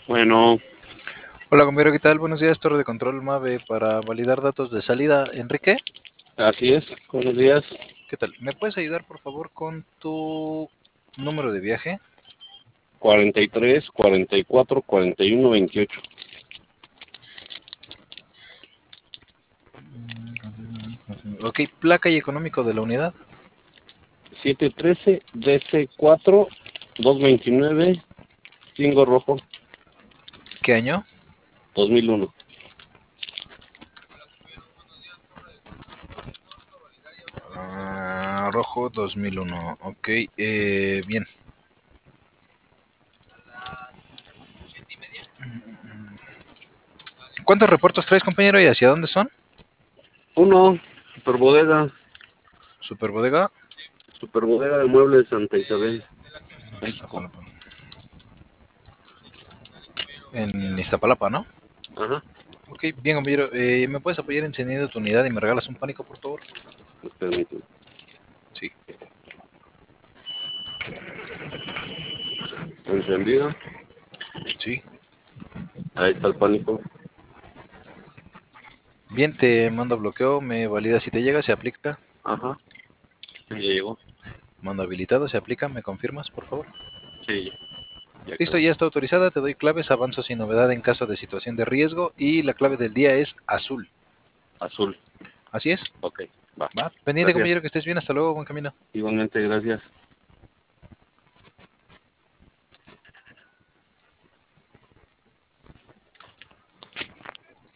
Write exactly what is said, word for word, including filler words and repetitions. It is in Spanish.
Bueno, Hola, compañero, ¿qué tal? Buenos días, Torre de Control Mave para validar datos de salida. Enrique, así es. Buenos días. ¿qué tal? ¿Me puedes ayudar, por favor, con tu número de viaje? cuarenta y tres, cuarenta y cuatro, cuarenta y uno, veintiocho. Ok, placa y económico de la unidad. setecientos trece, D C cuatro, doscientos veintinueve, cinco rojo, ¿Qué año? dos mil uno. Ah, rojo dos mil uno. Ok, eh, bien. ¿Cuántos repuestos traes, compañero, y hacia dónde son? Uno, super bodega, Super bodega. super bodega de muebles Santa Isabel, México. Iztapalapa. En Iztapalapa, ¿no? Ajá, Ok, bien, compañero. Eh, ¿me puedes apoyar encendiendo tu unidad y me regalas un pánico, por favor? me permite. Sí. Encendido. Sí. Ahí está el pánico. Bien, te mando bloqueo, me valida si te llega, se aplica. Ajá, ya llegó. Mando habilitado, se aplica, ¿me confirmas, por favor? Sí, ya Listo, quedó. ya está autorizada, te doy claves, avanzo sin novedad en caso de situación de riesgo y la clave del día es azul. Azul. Así es, Ok, va. va. Pendiente, Gracias. compañero, que estés bien, hasta luego, buen camino. Igualmente, gracias.